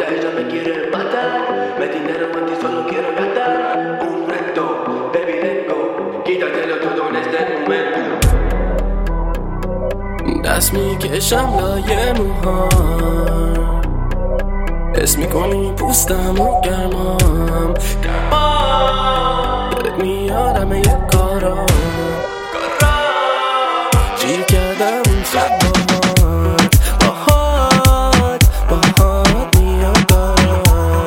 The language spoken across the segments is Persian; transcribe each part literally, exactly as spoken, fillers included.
ella me quiere matar. Me dinero en ti, solo quiero gastar. Un reto, baby, let go. Quítatelo todo en este momento. دست میکشم لایه موهام، حس میکنی پوستم و گرمام. دلت میارم یه کارا جیر کردم اون شب باهات باهات باهات میاد کارا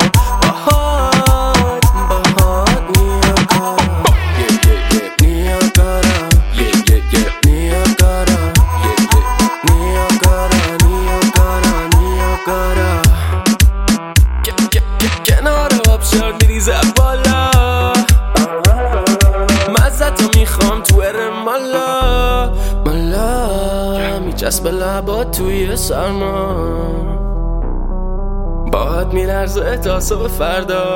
باهات باهات میاد کارا میاد کارا میاد کارا میاد کارا میاد کارا میاد کارا. کنار آبشار میریزه بالا، مزتو میخوام تو ارمالا مالا، میچسب لبات توی سرما، باهات میلرزه تا صبح فردا.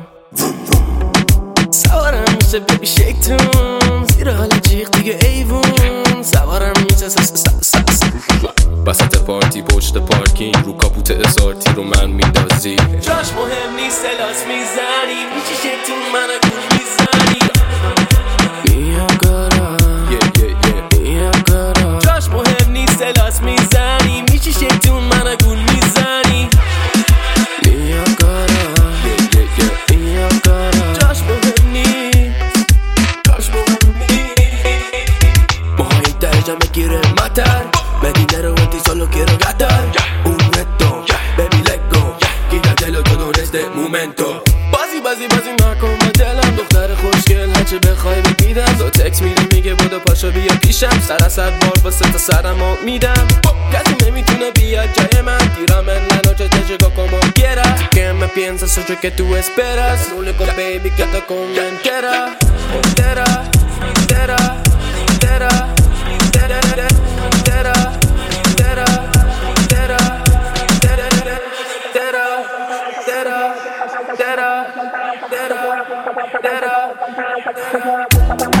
سوارم میشه بیبی شیکتون، زیر حال جیغ دیگه ایوون. سوارم میشه سس سس سس وسط پارتی پشت پارکینگ، رو کاپوت ازارتی رو من میندازی. جاش مهم نیست الاس میزنی، میچی شیطون منو گول میزنی. میاگارا میاگارا جاش مهم نیست الاس میزنی، میچی شیطون منو گول میزنی. میاگارا میاگارا جاش مهم نیست، جاش مهم نیست. موهای درجا میگیره مطر، me dinero en ti, solo quiero gastar. Un reto, baby, let go. Quítatelo todo en este momento. بازی بازی بازی نکن با دلم، دختر خوشگل هرچه بخوای بگیدم. دو تکس میده میگه بودو پاشو بیا پیشم، سر صد بار واسه تا سرمو میدم. کسی نمیتونه بیاد جای من، tírame en la noche, te llego como quieras. Que me piensas, soy yo que tú esperas. Lo único baby que te conviene entera, entera, entera, entera, entera, entera. Da da da da da da da da.